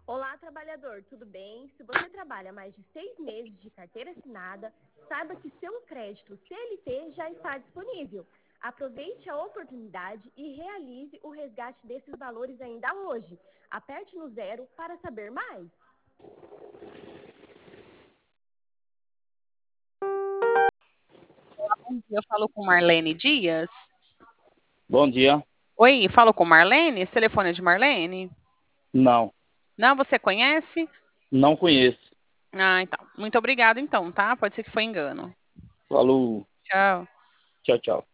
Olá, trabalhador, tudo bem? Se você trabalha mais de 6 meses de carteira assinada, saiba que seu crédito CLT já está disponível. Aproveite a oportunidade e realize o resgate desses valores ainda hoje. Aperte no 0 para saber mais. Eu falo com Marlene Dias. Bom dia. Oi, falo com Marlene? Esse telefone é de Marlene? Não, Não, você conhece? não conheço. Ah, então. Muito obrigada, então, tá? Pode ser que foi engano. Falou. Tchau. Tchau, tchau.